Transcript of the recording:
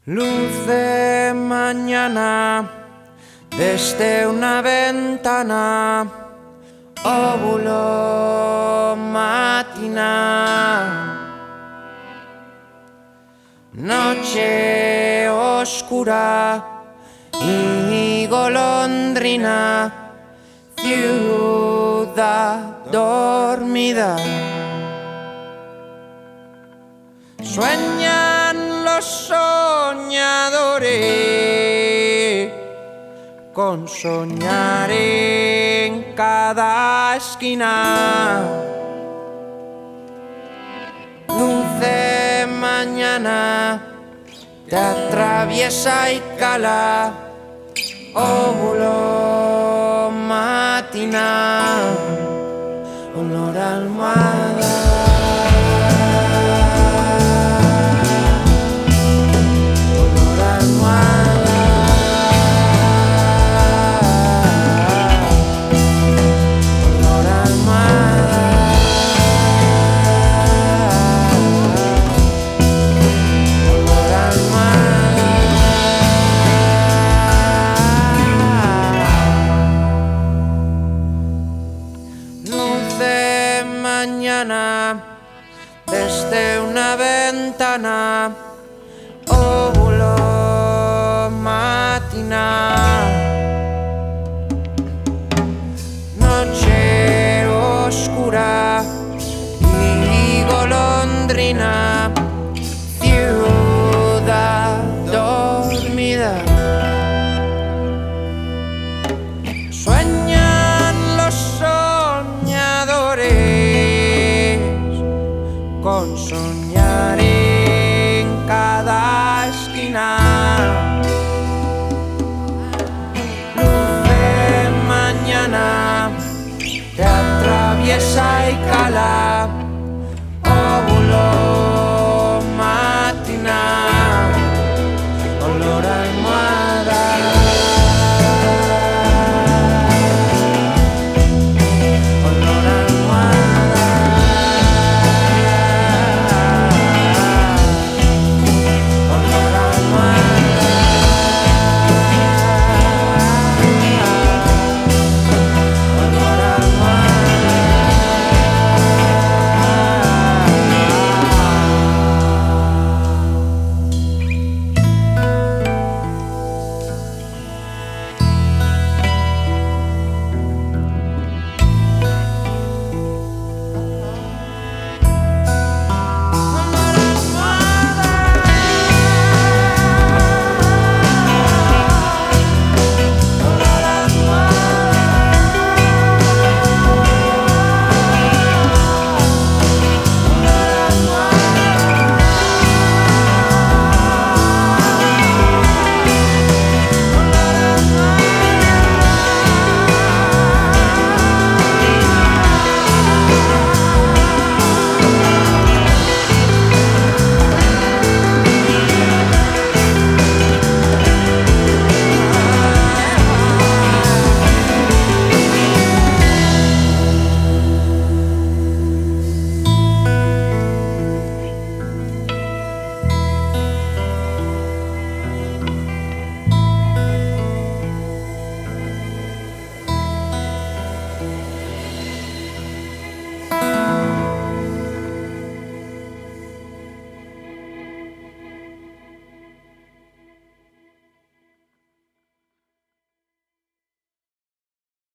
Luz de mañana desde una ventana, óvulo matinal. Noche oscura y golondrina, ciudad dormida. Sueñan los soñadores con soñar en cada esquina. Luz de mañana te atraviesa y cala, óvulo matinal, olor a almohada. Mañana desde una ventana, óvulo matinal. Noche oscura y golondrina, ciudad dormida. Sueñan los soñadores con son